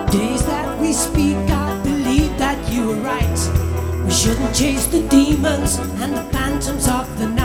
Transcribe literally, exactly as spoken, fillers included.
days that we speak, I believe that you were right. We shouldn't chase the demons and the phantoms of the night.